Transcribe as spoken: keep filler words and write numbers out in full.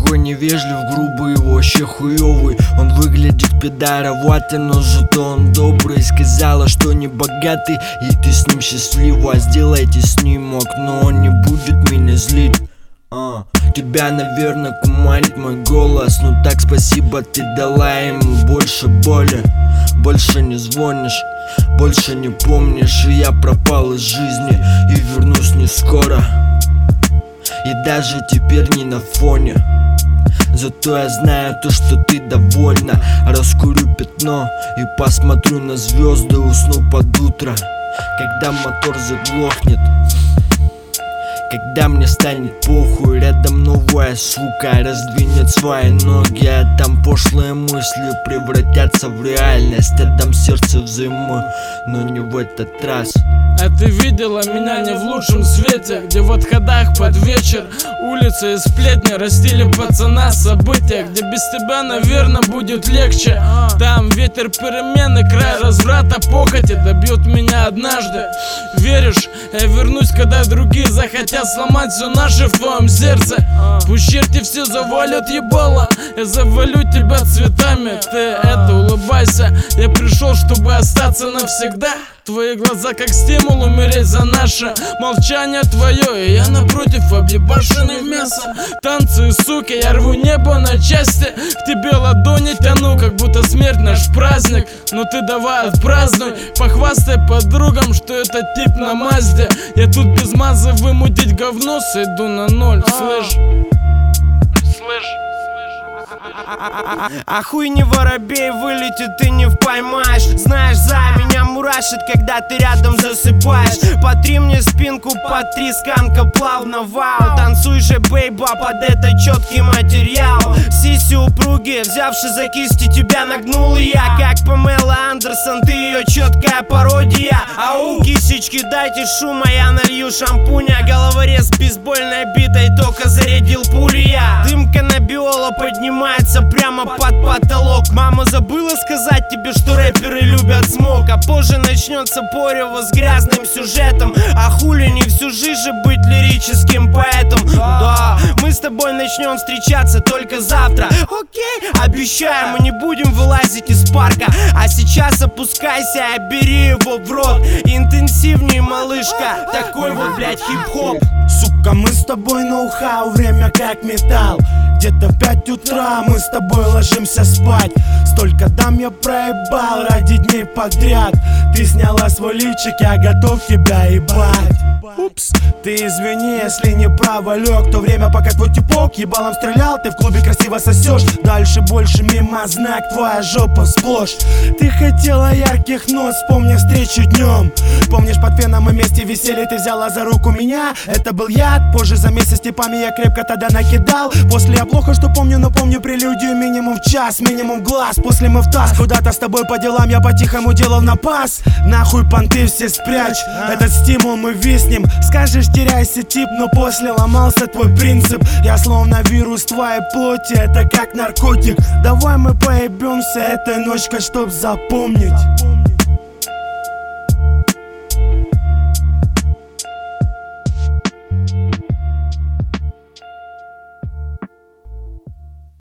такой невежлив, грубый, вообще хуёвый. Он выглядит пидороватый, но зато он добрый. Сказала, что не богатый, и ты с ним счастлива. Сделайте снимок, но он не будет меня злить. А, тебя, наверное, кумарит мой голос. Ну так спасибо, ты дала ему больше боли. Больше не звонишь, больше не помнишь. И я пропал из жизни и вернусь не скоро. И даже теперь не на фоне. Зато я знаю то, что ты довольна. Раскурю пятно и посмотрю на звезды. Усну под утро, когда мотор заглохнет. Когда мне станет похуй, рядом новая сука раздвинет свои ноги, а там пошлые мысли превратятся в реальность. Отдам сердце взаймы, но не в этот раз. А ты видела меня не в лучшем свете, где в отходах под вечер улицы и сплетни растили пацана события, где без тебя, наверное, будет легче. Там ветер перемены, край разврата, похоти добьет меня однажды. Веришь, я вернусь, когда другие захотят сломать все наше в твоем сердце. Пусть черти все завалят ебало, я завалю тебя цветами. Ты это улыбайся, я пришел, чтобы остаться навсегда. Твои глаза как стимул умереть за наше молчание твое. И я напротив объебашенный в мясо. Танцы, суки, я рву небо на части. К тебе ладони тяну, как будто смерть наш праздник. Но ты давай отпразднуй, похвастай подругам, что это тип на Мазде. Я тут без мазы вымутить говно, сойду на ноль, слышь? Слышь? А хуй не воробей, вылетит, ты не впоймаешь. Знаешь, за меня мурашит, когда ты рядом засыпаешь. Потри мне спинку, потри, сканка, плавно, вау. Танцуй же, бейба, под это четкий материал. Сиси упруги, взявши за кисти, тебя нагнул я. Как Памела Андерсон, ты ее четкая пародия. Ау, кисечки, дайте шума, я налью шампуня. Головорез бейсбольной битой только зарядил пули я. Дымка на биола поднимается прямо под потолок. Мама забыла сказать тебе, что рэперы любят смог. А позже начнется порево с грязным сюжетом. А хули не всю жизнь же быть лирическим поэтом. Да, мы с тобой начнем встречаться только завтра. Окей, обещаю, мы не будем вылазить из парка. А сейчас опускайся и бери его в рот. Интенсивнее, малышка, такой вот, блядь, хип-хоп. Сука, мы с тобой ноу-хау, время как металл. Где-то в пять утра мы с тобой ложимся спать. Столько дам я проебал ради дней подряд. Ты сняла свой личик, я готов тебя ебать. Упс, ты извини, если не право лег. В то время, пока твой типок ебалом стрелял, ты в клубе красиво сосешь. Дальше больше мимо, знак, твоя жопа сплошь. Ты хотела ярких нот, вспомни встречу днем. Помнишь, под феном мы вместе висели, ты взяла за руку меня. Это был яд, позже за месяц типами я крепко тогда накидал. После я плохо что помню, но помню прелюдию минимум в час, минимум в глаз. После мы в таз, куда-то с тобой по делам я по-тихому делал напас. Нахуй понты все спрячь, этот стимул мы виснем. Скажешь, теряйся, тип, но после ломался твой принцип. Я словно вирус твоей плоти, это как наркотик. Давай мы поебемся этой ночкой, чтоб запомнить.